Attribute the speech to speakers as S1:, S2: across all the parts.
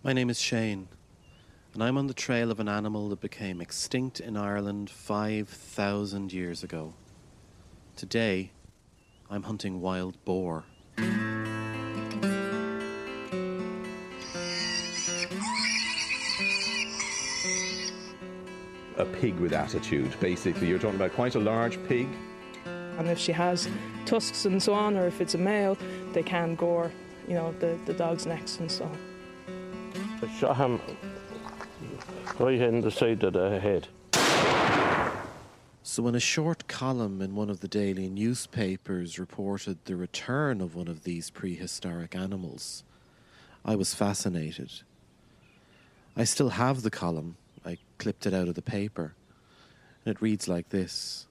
S1: My name is Shane, and I'm on the trail of an animal that became extinct in Ireland 5,000 years ago. Today, I'm hunting wild boar.
S2: A pig with attitude, basically. You're talking about quite a large pig.
S3: And if she has tusks and so on, or if it's a male, they can gore, the dog's necks and so on.
S4: I shot him right in the side of the head.
S1: So when a short column in one of the daily newspapers reported the return of one of these prehistoric animals, I was fascinated. I still have the column. I clipped it out of the paper. And it reads like this.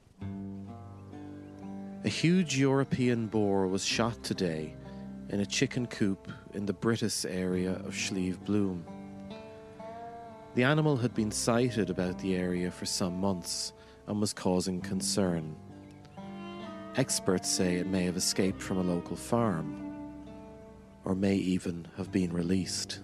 S1: A huge European boar was shot today in a chicken coop in the Brittas area of Slieve Bloom. The animal had been sighted about the area for some months and was causing concern. Experts say it may have escaped from a local farm, or may even have been released.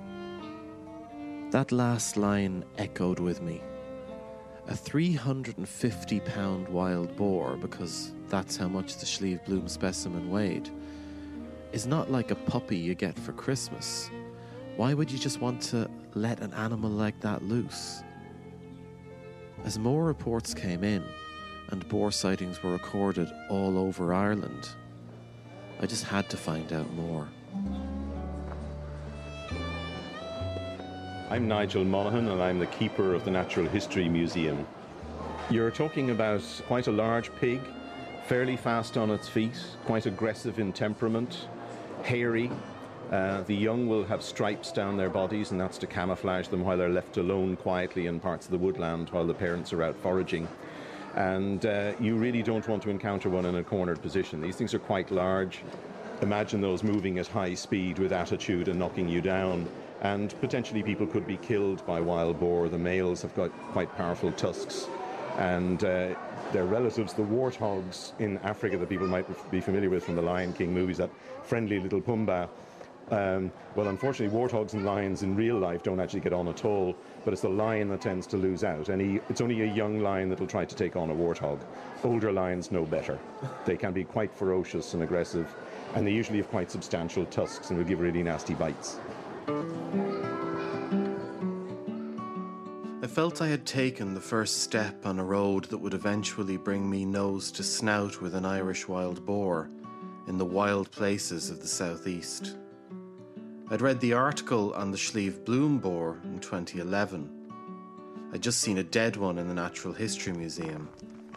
S1: That last line echoed with me. A 350-pound wild boar, because that's how much the Slieve Bloom specimen weighed, is not like a puppy you get for Christmas. Why would you just want to let an animal like that loose? As more reports came in and boar sightings were recorded all over Ireland, I just had to find out more.
S2: I'm Nigel Monaghan and I'm the keeper of the Natural History Museum. You're talking about quite a large pig, fairly fast on its feet, quite aggressive in temperament, hairy. The young will have stripes down their bodies, and that's to camouflage them while they're left alone quietly in parts of the woodland while the parents are out foraging. And you really don't want to encounter one in a cornered position. These things are quite large. Imagine those moving at high speed with attitude and knocking you down. And potentially people could be killed by wild boar. The males have got quite powerful tusks. And their relatives, the warthogs in Africa that people might be familiar with from the Lion King movies, that friendly little Pumbaa. Well, unfortunately, warthogs and lions in real life don't actually get on at all, but it's the lion that tends to lose out. It's only a young lion that will try to take on a warthog. Older lions know better. They can be quite ferocious and aggressive, and they usually have quite substantial tusks and will give really nasty bites.
S1: I felt I had taken the first step on a road that would eventually bring me nose to snout with an Irish wild boar in the wild places of the southeast. I'd read the article on the Slieve Bloom boar in 2011. I'd just seen a dead one in the Natural History Museum.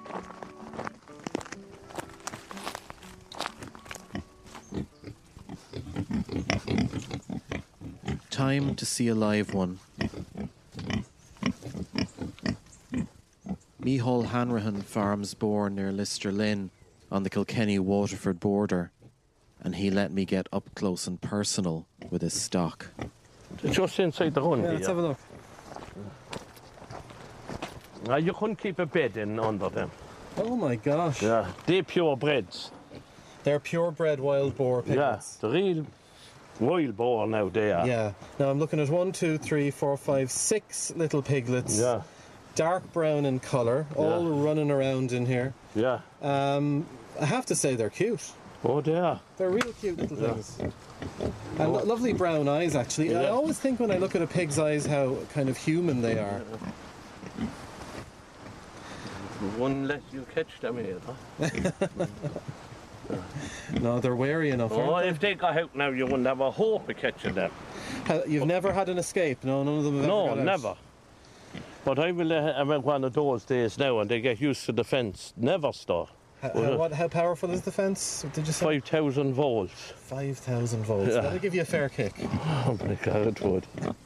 S1: Time to see a live one. Micheál Hanrahan farms boar near Lister Lynn on the Kilkenny-Waterford border, and he let me get up close and personal with his stock.
S4: Just inside the run.
S5: Yeah, let's have a look.
S4: You couldn't keep a bed in under them.
S5: Oh my gosh.
S4: Yeah, they're purebreds.
S5: They're purebred wild boar piglets.
S4: Yeah, the real wild boar now they are.
S5: Yeah. Now I'm looking at 1, 2, 3, 4, 5, 6 little piglets.
S4: Yeah.
S5: Dark brown in colour, all running around in here.
S4: Yeah.
S5: I have to say they're cute.
S4: Oh, they are.
S5: They're real cute little things. And lovely brown eyes, actually.
S4: Yeah.
S5: I always think when I look at a pig's eyes how kind of human they are.
S4: One let you catch them here, huh?
S5: No, they're wary enough.
S4: Oh,
S5: aren't
S4: if they got out now, you wouldn't have a hope of catching them.
S5: You've never had an escape? No, none of them have ever got out?
S4: Never. But I will have one of those days now, and they get used to the fence. Never stop.
S5: How powerful is the fence? Did you say?
S4: 5,000 volts.
S5: 5,000 volts.
S4: Yeah.
S5: That'll give you a fair kick.
S4: Oh my God, it would.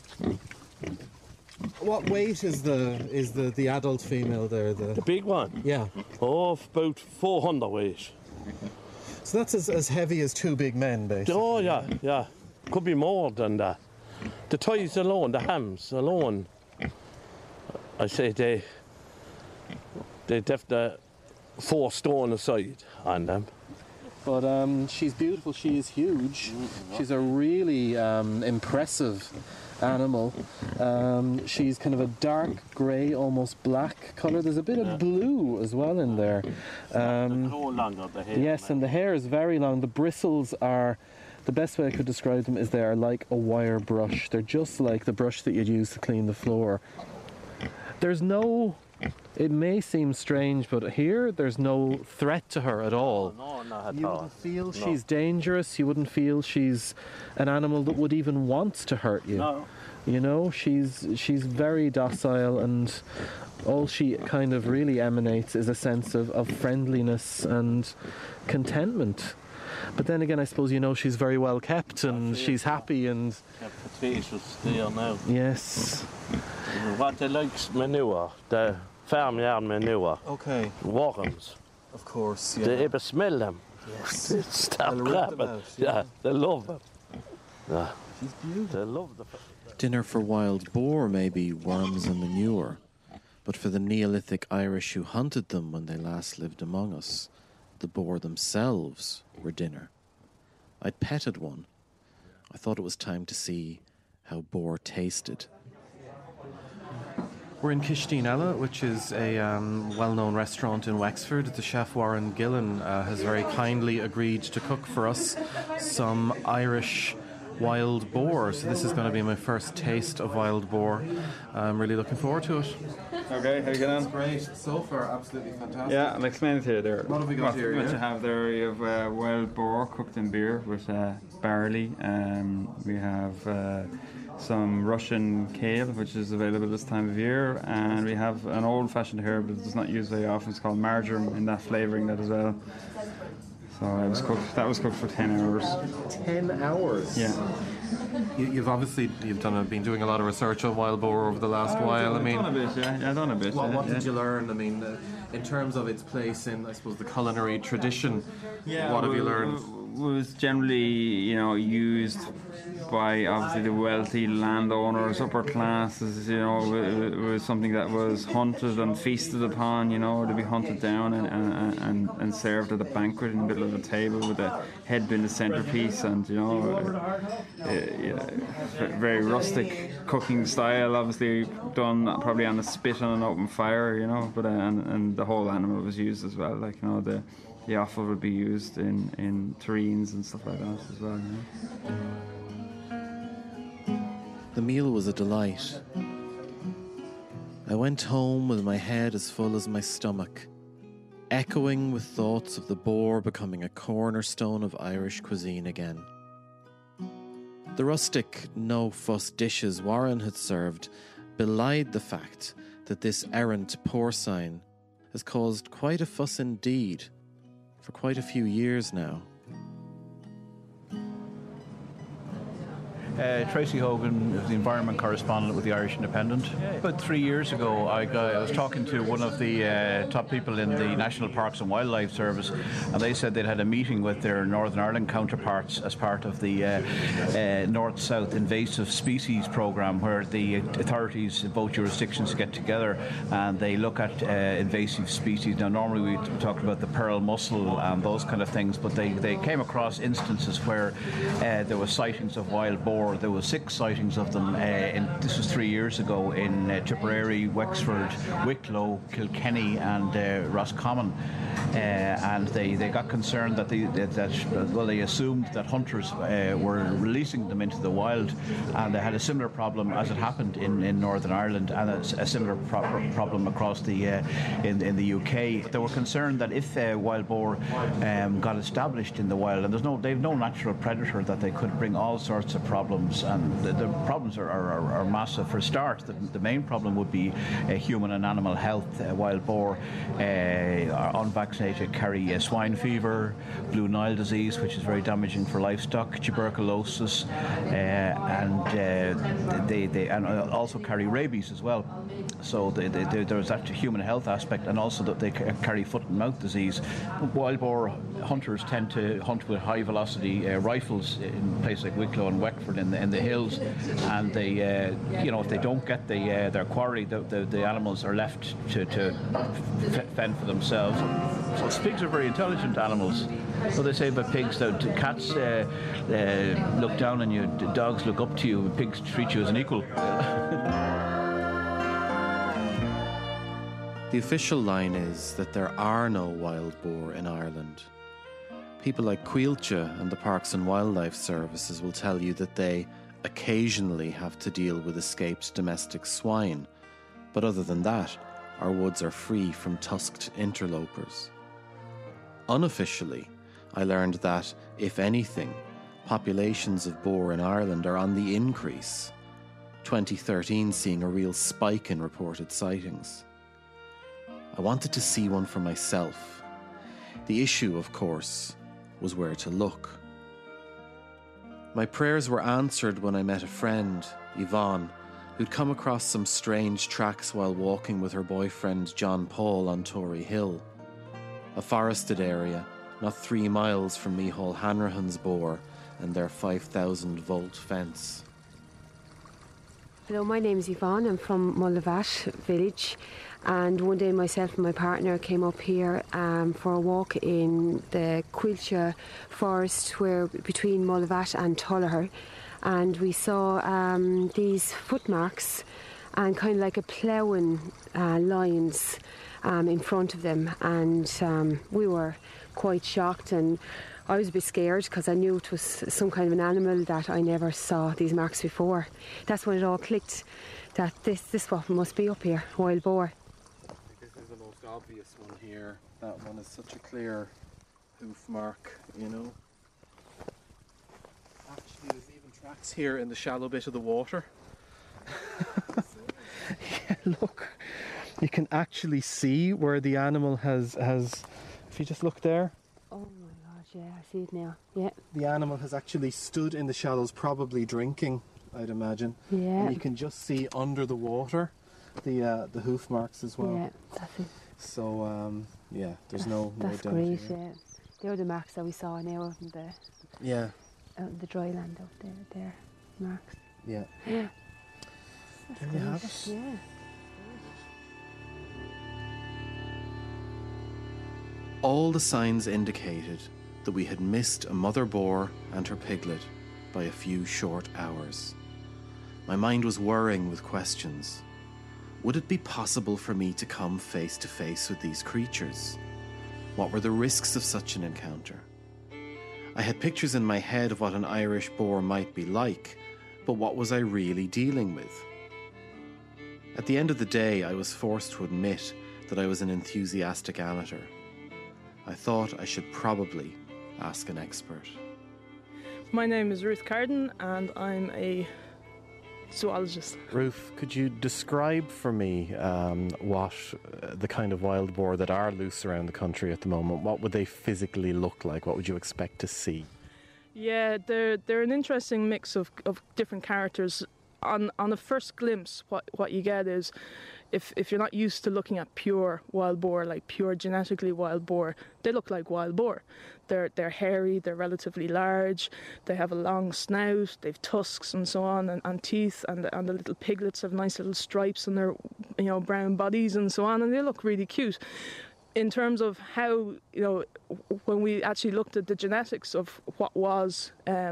S5: What weight is the adult female there?
S4: The big one?
S5: Yeah.
S4: Oh, about 400 weight.
S5: So that's as heavy as 2 big men, basically.
S4: Oh yeah. Could be more than that. The thighs alone, the hams alone, I say they definitely 4 stone aside on them.
S5: But she's beautiful. She is huge. She's a really impressive animal. She's kind of a dark grey, almost black colour. There's a bit of blue as well in there. Yes, and the hair is very long. The bristles are, the best way I could describe them is they are like a wire brush. They're just like the brush that you'd use to clean the floor. There's no, it may seem strange, but here there's no threat to her at all.
S4: No, not at
S5: You
S4: all.
S5: wouldn't feel she's dangerous. You wouldn't feel she's an animal that would even want to hurt you.
S4: No.
S5: You know, she's very docile, and all she kind of really emanates is a sense of friendliness and contentment. But then again, I suppose, you know, she's very well kept and she's happy and...
S4: Potatoes there now.
S5: Yes.
S4: What they like manure, the farmyard manure,
S5: Okay,
S4: worms.
S5: of course,
S4: They ever smell them.
S5: Yes.
S4: They start
S5: They'll rip them
S4: grabbing.
S5: out,
S4: Yeah, they love them. Yeah,
S5: She's beautiful.
S4: they love the...
S1: Dinner for wild boar may be worms and manure, but for the Neolithic Irish who hunted them when they last lived among us, the boar themselves were dinner. I'd petted one. I thought it was time to see how boar tasted. We're in Kishtine Ella, which is a well-known restaurant in Wexford. The chef Warren Gillen has very kindly agreed to cook for us some Irish wild boar. So this is going to be my first taste of wild boar. I'm really looking forward to it.
S6: Okay, how you getting on?
S5: Great. So far, absolutely fantastic.
S6: Yeah, I'll explain it here. There.
S5: What have we got here,
S6: What
S5: yeah?
S6: you have there, you have wild boar cooked in beer with barley. We have some Russian kale, which is available this time of year, and we have an old-fashioned herb that is not used very often. It's called marjoram, in that flavouring that as well. So that was cooked for 10 hours.
S5: 10 hours?
S6: Yeah.
S5: You've obviously been doing a lot of research on wild boar over the last while.
S6: I've done a bit, yeah. I've done a bit.
S5: What
S6: yeah.
S5: did you learn? I mean, in terms of its place in, I suppose, the culinary tradition, what have you learned?
S6: Was generally, used by obviously the wealthy landowners, upper classes. It was something that was hunted and feasted upon. To be hunted down and served at a banquet in the middle of the table with a head being the centerpiece, and very rustic cooking style. Obviously done probably on a spit on an open fire. But and the whole animal was used as well. The offal would be used in terrines and stuff like that as well.
S1: The meal was a delight. I went home with my head as full as my stomach, echoing with thoughts of the boar becoming a cornerstone of Irish cuisine again. The rustic, no-fuss dishes Warren had served belied the fact that this errant porcine has caused quite a fuss indeed for quite a few years now.
S7: Tracy Hogan is the environment correspondent with the Irish Independent. About 3 years ago, I was talking to one of the top people in the National Parks and Wildlife Service, and they said they'd had a meeting with their Northern Ireland counterparts as part of the North-South Invasive Species Programme, where the authorities in both jurisdictions get together and they look at invasive species. Now, normally we talk about the pearl mussel and those kind of things, but they came across instances where there were sightings of wild boar. There were 6 sightings of them. This was 3 years ago in Tipperary, Wexford, Wicklow, Kilkenny, and Roscommon. And they got concerned that they assumed that hunters were releasing them into the wild, and they had a similar problem as it happened in Northern Ireland, and a similar problem across the in the UK. They were concerned that if wild boar got established in the wild, and they've no natural predator, that they could bring all sorts of problems, and the problems are massive. For a start, the main problem would be human and animal health. Wild boar are unvaccinated, carry swine fever, blue Nile disease, which is very damaging for livestock, tuberculosis, and they also carry rabies as well. so there's that human health aspect, and also that they carry foot and mouth disease. Wild boar hunters tend to hunt with high velocity rifles in places like Wicklow and Wexford in the hills, and they if they don't get their quarry, the animals are left to fend for themselves. So pigs are very intelligent animals. So they say about pigs that cats look down on you, dogs look up to you, pigs treat you as an equal.
S1: The official line is that there are no wild boar in Ireland. People like Quilcha and the Parks and Wildlife Services will tell you that they occasionally have to deal with escaped domestic swine, but other than that, our woods are free from tusked interlopers. Unofficially, I learned that, if anything, populations of boar in Ireland are on the increase, 2013 seeing a real spike in reported sightings. I wanted to see one for myself. The issue, of course, was where to look. My prayers were answered when I met a friend, Yvonne, who'd come across some strange tracks while walking with her boyfriend John Paul on Tory Hill, a forested area not 3 miles from Micheál Hanrahan's boar and their 5,000-volt fence.
S8: Hello, my name is Yvonne. I'm from Mullavat village, and one day myself and my partner came up here for a walk in the Quilcha forest between Mullavat and Tullogher, and we saw these footmarks and kind of like a ploughing lines in front of them, and we were quite shocked, and I was a bit scared because I knew it was some kind of an animal that I never saw these marks before. That's when it all clicked, that this what must be up here, wild boar.
S5: This is the most obvious one here. That one is such a clear hoof mark, you know. Actually, there's even tracks here in the shallow bit of the water. Yeah, look, you can actually see where the animal has. If you just look there.
S8: Oh my God, yeah, I see it now. Yeah.
S5: The animal has actually stood in the shallows, probably drinking, I'd imagine.
S8: Yeah.
S5: And you can just see under the water the hoof marks as well.
S8: Yeah, that's it.
S5: So there's no
S8: That's
S5: doubt
S8: great.
S5: here.
S8: Yeah. They were the marks that we saw now out in the dry land out there. Marks.
S5: Yeah.
S8: Yeah.
S5: There you have it.
S8: Yeah.
S1: All the signs indicated that we had missed a mother boar and her piglet by a few short hours. My mind was whirring with questions. Would it be possible for me to come face to face with these creatures? What were the risks of such an encounter? I had pictures in my head of what an Irish boar might be like, but what was I really dealing with? At the end of the day, I was forced to admit that I was an enthusiastic amateur. I thought I should probably ask an expert.
S3: My name is Ruth Carden and I'm a zoologist.
S1: Ruth, could you describe for me what the kind of wild boar that are loose around the country at the moment, what would they physically look like? What would you expect to see?
S3: Yeah, they're an interesting mix of different characters. On a first glimpse, what you get is, if you're not used to looking at pure wild boar, like pure genetically wild boar, they look like wild boar. They're hairy, they're relatively large, they have a long snout, they've tusks and so on, and teeth, and the little piglets have nice little stripes on their brown bodies and so on, and they look really cute. In terms of how, when we actually looked at the genetics of what was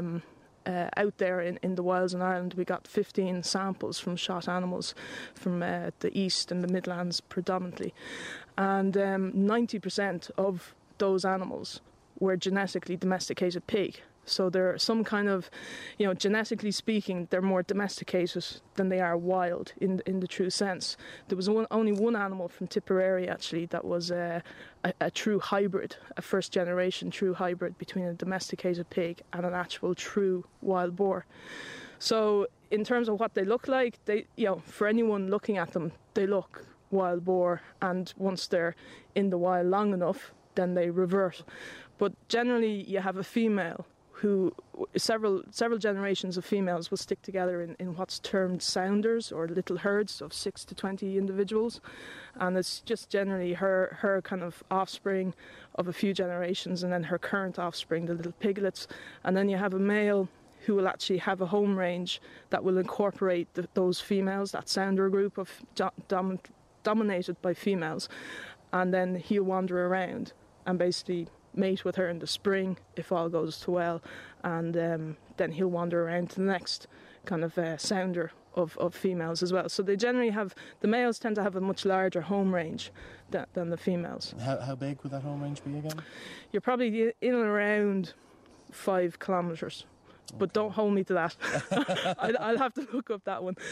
S3: out there in the wilds in Ireland, we got 15 samples from shot animals from the east and the Midlands predominantly, and 90% of those animals were genetically domesticated pig. So they're some kind of, genetically speaking, they're more domesticated than they are wild in the true sense. There was only one animal from Tipperary actually that was a true hybrid, a first generation true hybrid between a domesticated pig and an actual true wild boar. So in terms of what they look like, they, for anyone looking at them, they look wild boar, and once they're in the wild long enough, then they revert. But generally you have a female several generations of females will stick together in what's termed sounders, or little herds of 6 to 20 individuals, and it's just generally her kind of offspring of a few generations, and then her current offspring, the little piglets, and then you have a male who will actually have a home range that will incorporate those females, that sounder group of dominated by females, and then he'll wander around and basically mate with her in the spring if all goes well, and then he'll wander around to the next kind of sounder of females as well. So they generally the males tend to have a much larger home range than the females.
S5: How big would that home range be again?
S3: You're probably in and around 5 kilometres. But don't hold me to that. I'll have to look up that one.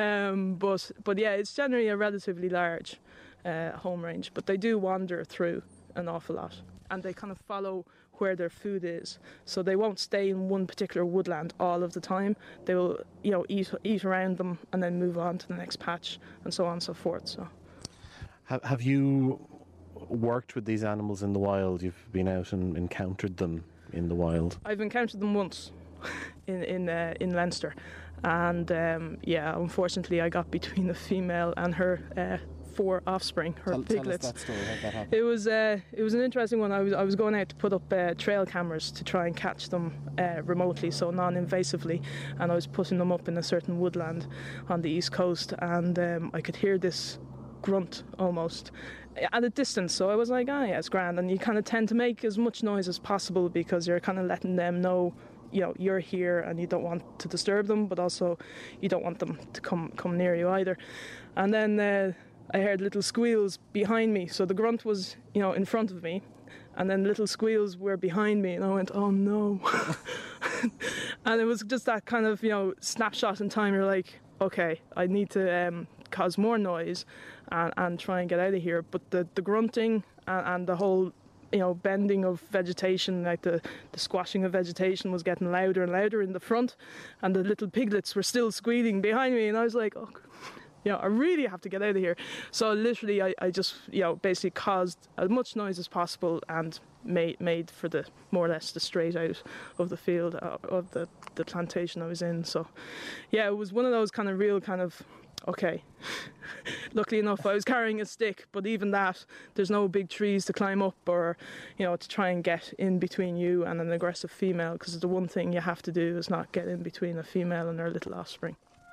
S3: But yeah, it's generally a relatively large home range. But they do wander through an awful lot, and they kind of follow where their food is. So they won't stay in one particular woodland all of the time. They will, eat around them and then move on to the next patch, and so on and so forth. So,
S5: have you worked with these animals in the wild? You've been out and encountered them in the wild?
S3: I've encountered them once. In Leinster, and unfortunately I got between the female and her 4 offspring, her piglets.
S5: Tell us that story, how that happened.
S3: It was an interesting one. I was going out to put up trail cameras to try and catch them remotely, so non-invasively, and I was putting them up in a certain woodland on the east coast, and I could hear this grunt almost at a distance, so I was like, yeah, it's grand, and you kind of tend to make as much noise as possible because you're kind of letting them know you're here and you don't want to disturb them, but also you don't want them to come near you either. And then I heard little squeals behind me, so the grunt was in front of me, and then little squeals were behind me, and I went, oh no. And it was just that kind of snapshot in time. You're like, okay, I need to cause more noise and try and get out of here. But the grunting and the whole bending of vegetation, like the squashing of vegetation, was getting louder and louder in the front, and the little piglets were still squealing behind me, and I was like, oh, I really have to get out of here. So literally I just basically caused as much noise as possible and made for the more or less the straight out of the field of the plantation I was in. So yeah, it was one of those kind of okay. Luckily enough, I was carrying a stick, but even that, there's no big trees to climb up or, to try and get in between you and an aggressive female, because the one thing you have to do is not get in between a female and her little offspring.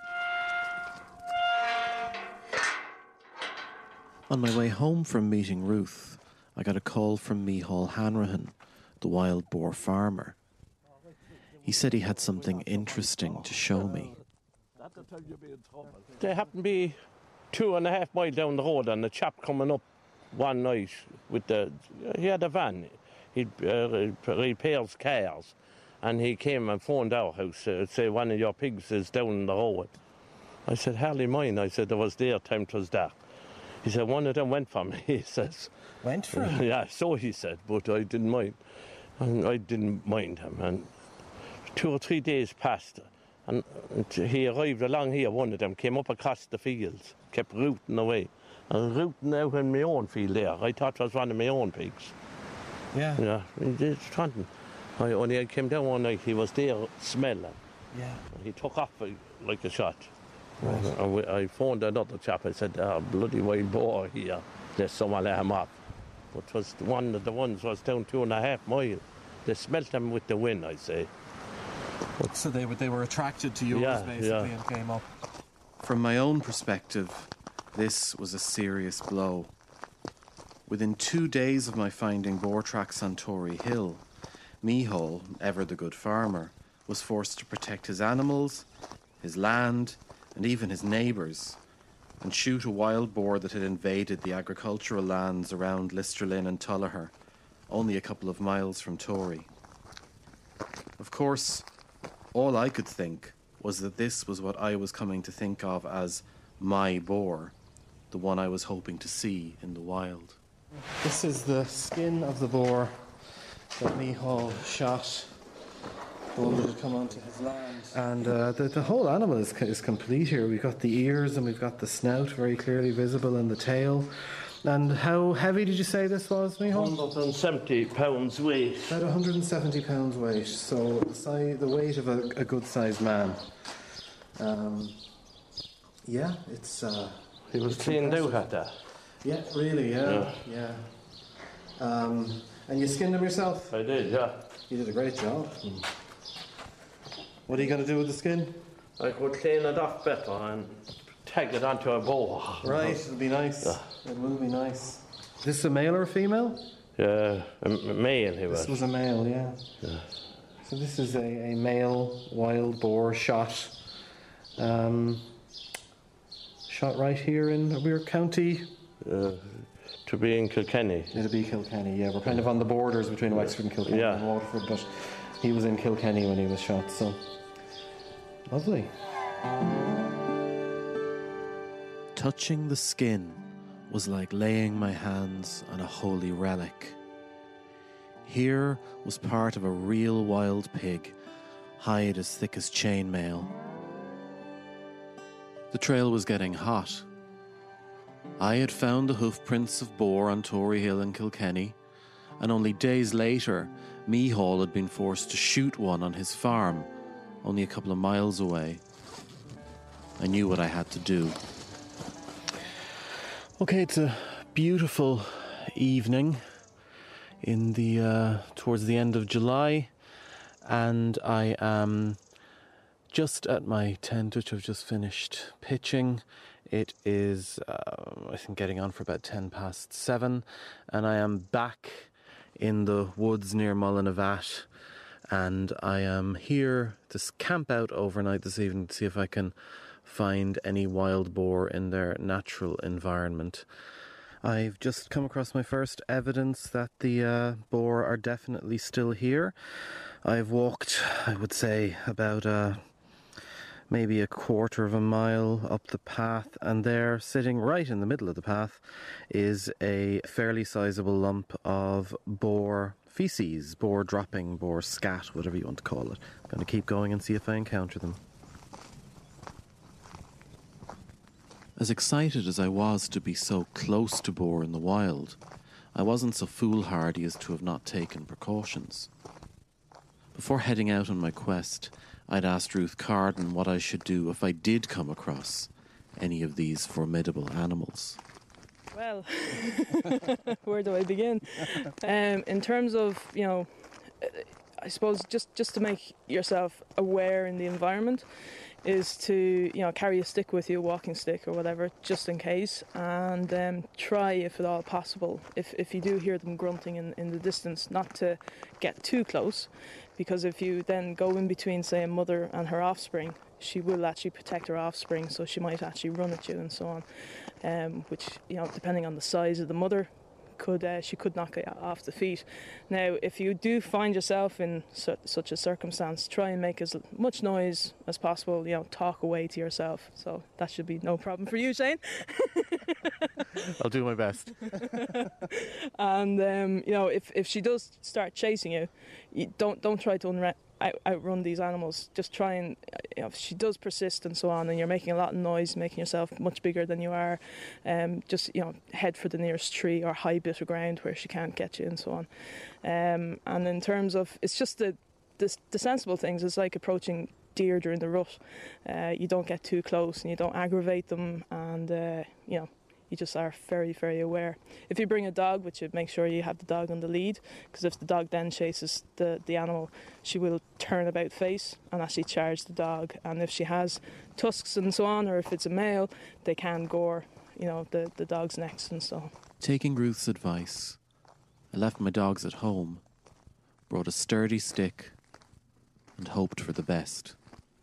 S1: On my way home from meeting Ruth, I got a call from Micheál Hanrahan, the wild boar farmer. He said he had something interesting to show me.
S4: They happened to be 2.5 miles down the road, and a chap coming up one night he had a van. He repairs cars, and he came and phoned our house, say one of your pigs is down the road. I said, hardly mine. I said, there was there time it was dark. He said, one of them went for me, he says.
S5: Went for him?
S4: Yeah, so he said, but I didn't mind. And I didn't mind him, and 2 or 3 days passed. And he arrived along here, one of them came up across the fields, kept rooting away. And rooting out in my own field there. I thought it was one of my own pigs.
S5: Yeah.
S4: Yeah, he did hunting. I came down one night, he was there smelling.
S5: Yeah.
S4: He took off like a shot.
S5: Right.
S4: And I phoned another chap, I said, bloody wild boar here, let someone let him off. But it was one of the ones was down 2.5 miles. They smelt him with the wind, I say.
S5: So they were attracted to yours, basically, and came up.
S1: From my own perspective, this was a serious blow. Within 2 days of my finding boar tracks on Tory Hill, Micheál, ever the good farmer, was forced to protect his animals, his land, and even his neighbours, and shoot a wild boar that had invaded the agricultural lands around Listerlin and Tullaher, only a couple of miles from Tory. Of course, all I could think was that this was what I was coming to think of as my boar, the one I was hoping to see in the wild.
S5: This is the skin of the boar that Micheál shot, the one that had come onto his land. And the whole animal is complete here. We've got the ears and we've got the snout very clearly visible and the tail. And how heavy did you say this was, Miho?
S4: 170 pounds weight.
S5: About 170 pounds weight, so the weight of a good-sized man. Yeah, it's...
S4: He was cleaned out at that.
S5: Yeah, really, yeah. And you skinned him yourself?
S4: I did, yeah.
S5: You did a great job. What are you going to do with the skin?
S4: I could clean it off better and tag it onto a bow.
S5: Right, it'll be nice.
S4: Yeah.
S5: It will be nice. This a male or a female?
S4: Yeah, a male he was.
S5: This was a male, yeah. So this is a male wild boar shot. Shot right here in Weir County.
S4: To be in Kilkenny.
S5: It'll be Kilkenny, yeah. We're kind of on the borders between Wexford and Kilkenny and Waterford, but he was in Kilkenny when he was shot, so lovely.
S1: Touching the skin was like laying my hands on a holy relic. Here was part of a real wild pig, hide as thick as chainmail. The trail was getting hot. I had found the hoofprints of boar on Tory Hill in Kilkenny, and only days later, Micheál had been forced to shoot one on his farm, only a couple of miles away. I knew what I had to do. Okay, it's a beautiful evening in the towards the end of July, and I am just at my tent, which I've just finished pitching. It is, I think, getting on for about 7:10, and I am back in the woods near Mullinavat, and I am here to camp out overnight this evening to see if I can find any wild boar in their natural environment. I've just come across my first evidence that the boar are definitely still here. I've walked, I would say, about maybe a quarter of a mile up the path, and there, sitting right in the middle of the path, is a fairly sizable lump of boar feces, boar dropping, boar scat, whatever you want to call it. I'm going to keep going and see if I encounter them. As excited as I was to be so close to boar in the wild, I wasn't so foolhardy as to have not taken precautions. Before heading out on my quest, I'd asked Ruth Carden what I should do if I did come across any of these formidable animals.
S3: Well, where do I begin? In terms of, I suppose just to make yourself aware in the environment is to, carry a stick with you, a walking stick or whatever, just in case, and try, if at all possible, if you do hear them grunting in the distance, not to get too close, because if you then go in between, say, a mother and her offspring, she will actually protect her offspring, so she might actually run at you and so on, which, depending on the size of the mother, she could knock you off the feet. Now, if you do find yourself in such a circumstance, try and make as much noise as possible, talk away to yourself. So that should be no problem for you, Shane.
S5: I'll do my best.
S3: And, if she does start chasing you, don't try to outrun these animals. Just try and, if she does persist and so on, and you're making a lot of noise, making yourself much bigger than you are, just, head for the nearest tree or high bit of ground where she can't get you and so on. And in terms of, it's just the sensible things. It's like approaching deer during the rut. You don't get too close and you don't aggravate them, and, you just are very, very aware. If you bring a dog, which you make sure you have the dog on the lead, because if the dog then chases the animal, she will turn about face and actually charge the dog. And if she has tusks and so on, or if it's a male, they can gore, the dog's necks and so on.
S1: Taking Ruth's advice, I left my dogs at home, brought a sturdy stick, and hoped for the best.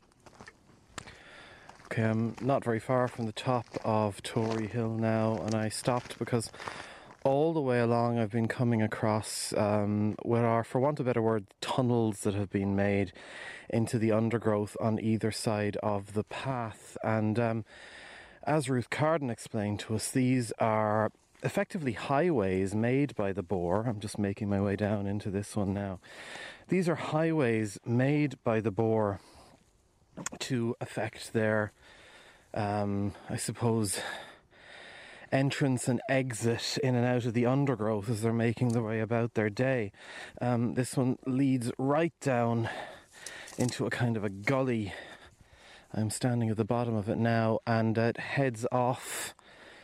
S5: Okay, I'm not very far from the top of Tory Hill now, and I stopped because all the way along I've been coming across what are, for want of a better word, tunnels that have been made into the undergrowth on either side of the path. And as Ruth Carden explained to us, these are effectively highways made by the boar. I'm just making my way down into this one now. These are highways made by the boar to affect their, I suppose, entrance and exit in and out of the undergrowth as they're making their way about their day. This one leads right down into a kind of a gully. I'm standing at the bottom of it now, and it heads off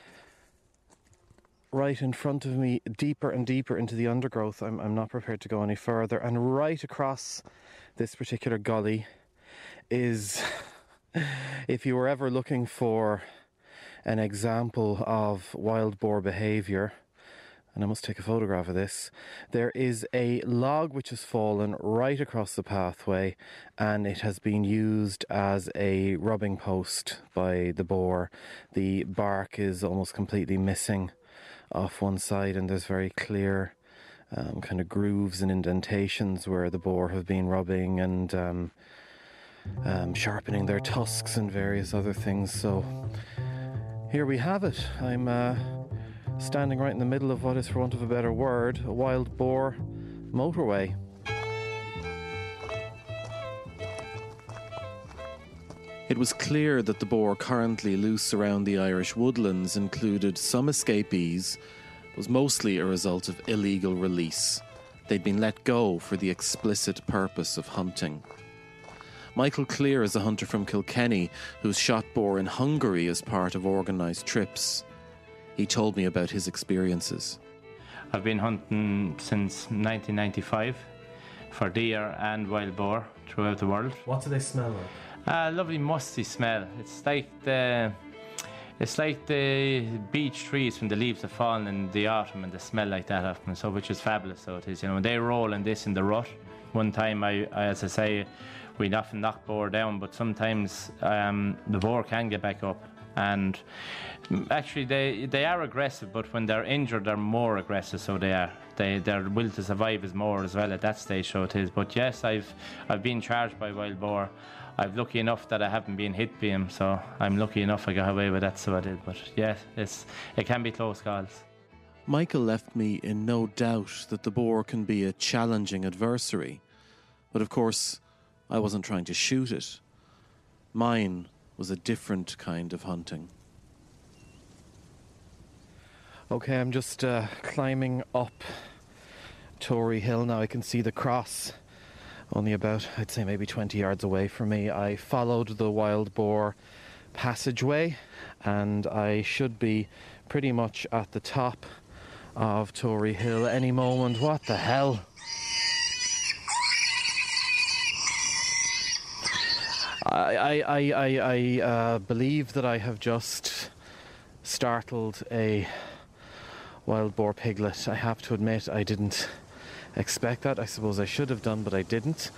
S5: right in front of me, deeper and deeper into the undergrowth. I'm not prepared to go any further. And right across this particular gully is, if you were ever looking for an example of wild boar behaviour, and I must take a photograph of this, there is a log which has fallen right across the pathway, and it has been used as a rubbing post by the boar. The bark is almost completely missing off one side, and there's very clear kind of grooves and indentations where the boar have been rubbing and sharpening their tusks and various other things. So here we have it. I'm standing right in the middle of what is, for want of a better word, a wild boar motorway.
S1: It was clear that the boar currently loose around the Irish woodlands included some escapees, was mostly a result of illegal release. They'd been let go for the explicit purpose of hunting. Michael Clear is a hunter from Kilkenny who's shot boar in Hungary as part of organised trips. He told me about his experiences.
S9: I've been hunting since 1995 for deer and wild boar throughout the world.
S5: What do they smell like?
S9: A lovely musty smell. It's like the beech trees when the leaves have fallen in the autumn and they smell like that often, so which is fabulous. So it is, when they roll in this in the rut. One time, as I say, we'd often knock boar down, but sometimes the boar can get back up. And actually, they are aggressive, but when they're injured, they're more aggressive. So they are. Their will to survive is more as well at that stage. So it is. But yes, I've been charged by wild boar. I'm lucky enough that I haven't been hit by him, so I'm lucky enough I got away with that. So I did. But yeah, it can be close calls.
S1: Michael left me in no doubt that the boar can be a challenging adversary, but of course, I wasn't trying to shoot it. Mine was a different kind of hunting.
S5: Okay, I'm just climbing up Tory Hill now. I can see the cross only about, I'd say, maybe 20 yards away from me. I followed the wild boar passageway, and I should be pretty much at the top of Tory Hill any moment. What the hell? I believe that I have just startled a wild boar piglet. I have to admit I didn't expect that. I suppose I should have done, but I didn't.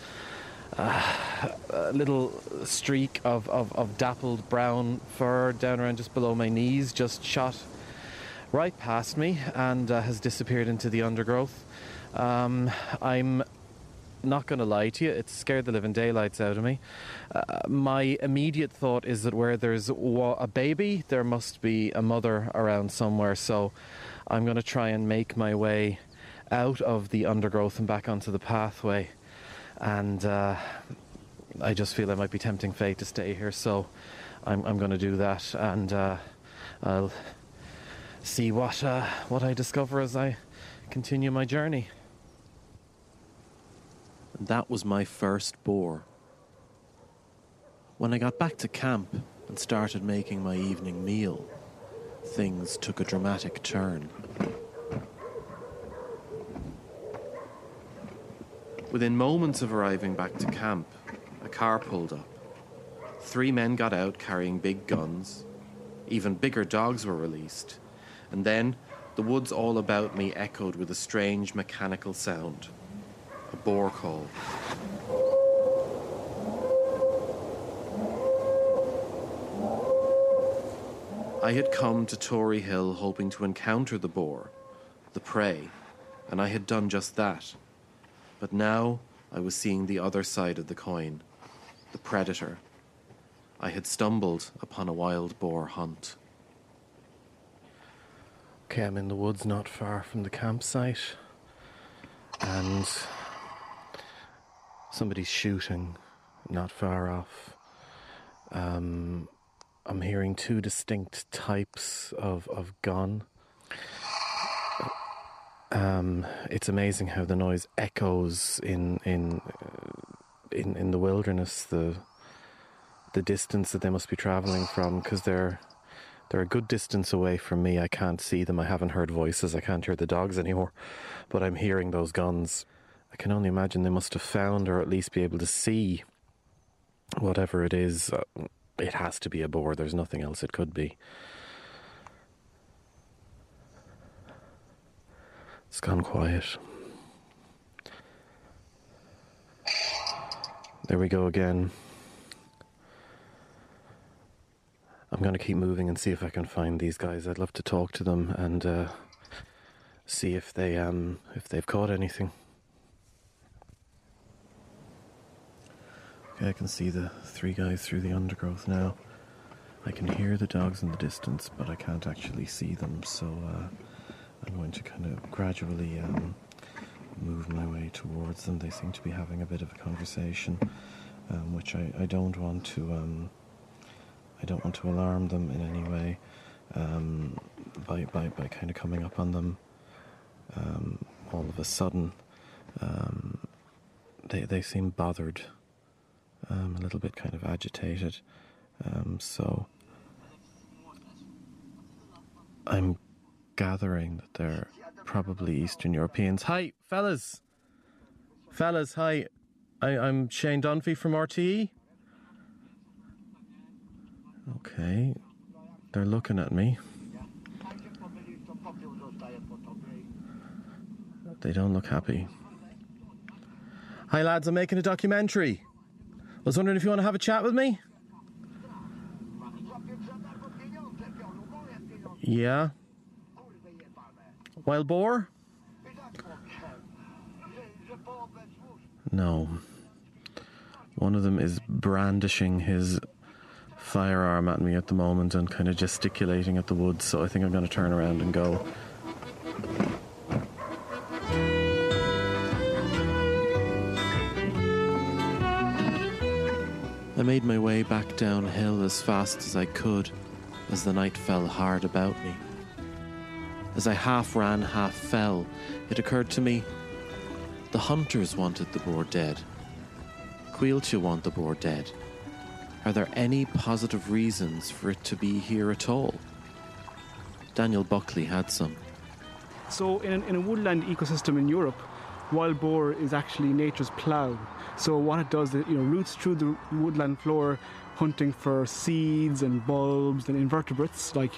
S5: A little streak of dappled brown fur down around just below my knees just shot right past me and has disappeared into the undergrowth. I'm not going to lie to you, it scared the living daylights out of me. My immediate thought is that where there's a baby, there must be a mother around somewhere, so I'm going to try and make my way out of the undergrowth and back onto the pathway. And I just feel I might be tempting fate to stay here, so I'm going to do that, and I'll see what I discover as I continue my journey.
S1: And that was my first boar. When I got back to camp and started making my evening meal, things took a dramatic turn. Within moments of arriving back to camp, a car pulled up. 3 men got out carrying big guns. Even bigger dogs were released. And then the woods all about me echoed with a strange mechanical sound. A boar call. I had come to Tory Hill hoping to encounter the boar, the prey, and I had done just that. But now I was seeing the other side of the coin, the predator. I had stumbled upon a wild boar hunt.
S5: Okay, I'm in the woods not far from the campsite, and somebody's shooting not far off.
S1: I'm hearing two distinct types of gun. It's amazing how the noise echoes in the wilderness. The distance that they must be travelling from, because they're a good distance away from me. I can't see them. I haven't heard voices. I can't hear the dogs anymore, but I'm hearing those guns. I can only imagine they must have found, or at least be able to see, whatever it is. It has to be a boar. There's nothing else it could be. It's gone quiet. There we go again. I'm going to keep moving and see if I can find these guys. I'd love to talk to them and see if they've caught anything. Okay, I can see the three guys through the undergrowth now. I can hear the dogs in the distance, but I can't actually see them, so I'm going to kind of gradually move my way towards them. They seem to be having a bit of a conversation, which I don't want to alarm them in any way by kind of coming up on them all of a sudden. They seem bothered, a little bit kind of agitated, so I'm gathering that they're probably Eastern Europeans. Hi, fellas, hi. I'm Shane Dunphy from RTE. Okay, they're looking at me. They don't look happy. Hi lads, I'm making a documentary. I was wondering if you want to have a chat with me? Yeah. Wild boar? No. One of them is brandishing his firearm at me at the moment and kind of gesticulating at the woods, so I think I'm going to turn around and go. I made my way back downhill as fast as I could as the night fell hard about me. As I half ran, half fell, it occurred to me, the hunters wanted the boar dead. Caoilte want the boar dead. Are there any positive reasons for it to be here at all? Daniel Buckley had some.
S10: So in a woodland ecosystem in Europe, wild boar is actually nature's plough. So what it does, it roots through the woodland floor, hunting for seeds and bulbs and invertebrates, like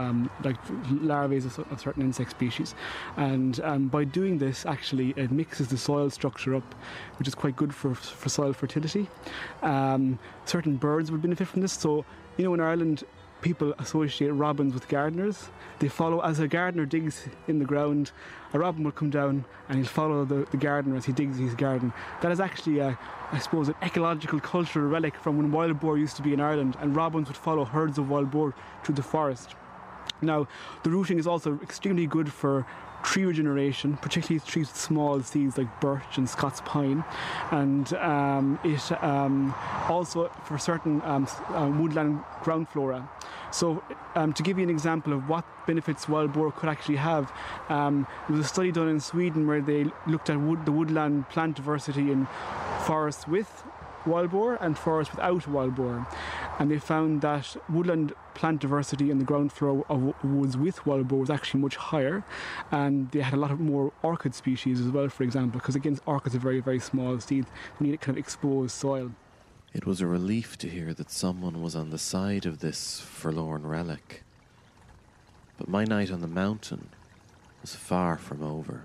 S10: larvae of certain insect species. And by doing this, actually, it mixes the soil structure up, which is quite good for soil fertility. Certain birds would benefit from this. So, in Ireland, people associate robins with gardeners. They follow, as a gardener digs in the ground, a robin will come down and he'll follow the gardener as he digs his garden. That is actually, an ecological cultural relic from when wild boar used to be in Ireland, and robins would follow herds of wild boar through the forest. Now, the rooting is also extremely good for tree regeneration, particularly trees with small seeds like birch and Scots pine, and it also for certain woodland ground flora. So to give you an example of what benefits wild boar could actually have, there was a study done in Sweden where they looked at the woodland plant diversity in forests with wild boar and forests without wild boar, and they found that woodland plant diversity in the ground floor of woods with wild boar was actually much higher, and they had a lot of more orchid species as well, for example, because again orchids are very, very small seeds. They need kind of exposed soil.
S1: It was a relief to hear that someone was on the side of this forlorn relic. But my night on the mountain was far from over.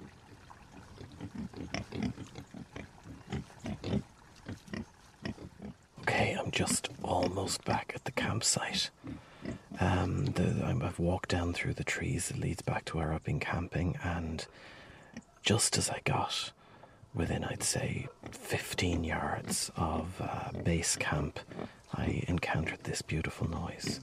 S1: Okay, I'm just almost back at the campsite. I've walked down through the trees that leads back to where I've been camping, and just as I got within, I'd say, 15 yards of base camp, I encountered this beautiful noise.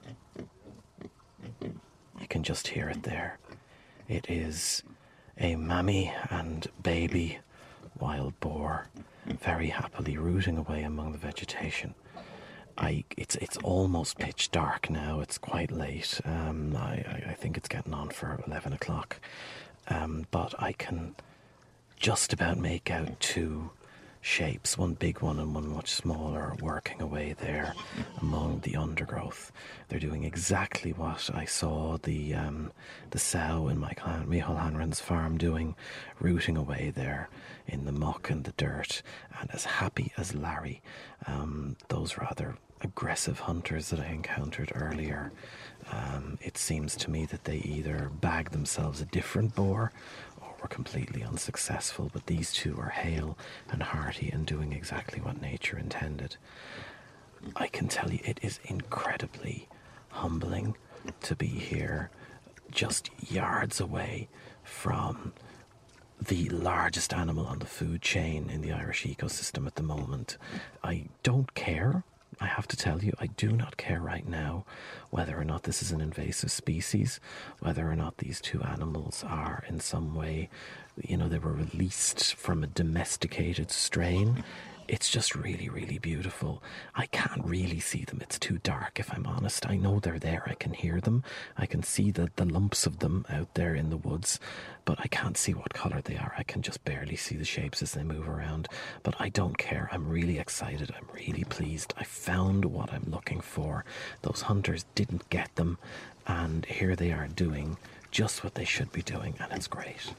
S1: You can just hear it there. It is a mammy and baby wild boar very happily rooting away among the vegetation. It's almost pitch dark now. It's quite late. I think it's getting on for 11 o'clock. But I can just about make out two shapes, one big one and one much smaller, working away there among the undergrowth. They're doing exactly what I saw the sow in my clan Michal Hanran's farm doing, rooting away there in the muck and the dirt, and as happy as Larry. Those rather aggressive hunters that I encountered earlier, it seems to me that they either bagged themselves a different boar were completely unsuccessful, but these two are hale and hearty and doing exactly what nature intended. I can tell you it is incredibly humbling to be here, just yards away from the largest animal on the food chain in the Irish ecosystem at the moment. I don't care. I have to tell you, I do not care right now whether or not this is an invasive species, whether or not these two animals are in some way, they were released from a domesticated strain. It's just really, really beautiful. I can't really see them. It's too dark, if I'm honest. I know they're there. I can hear them. I can see the lumps of them out there in the woods, but I can't see what colour they are. I can just barely see the shapes as they move around. But I don't care. I'm really excited. I'm really pleased. I found what I'm looking for. Those hunters didn't get them, and here they are doing just what they should be doing, and it's great.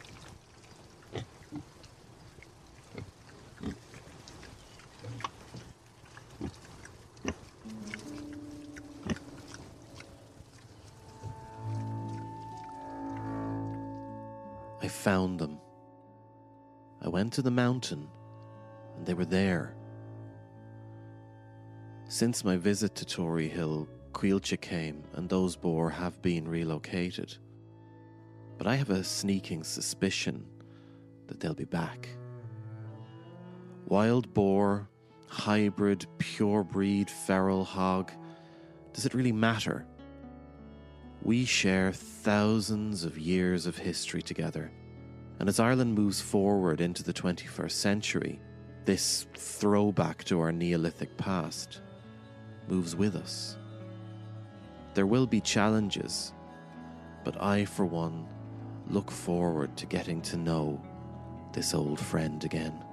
S1: I found them. I went to the mountain, and they were there. Since my visit to Tory Hill, Caoilte came, and those boar have been relocated. But I have a sneaking suspicion that they'll be back. Wild boar, hybrid, pure breed, feral hog. Does it really matter? We share thousands of years of history together, and as Ireland moves forward into the 21st century, this throwback to our Neolithic past moves with us. There will be challenges, but I, for one, look forward to getting to know this old friend again.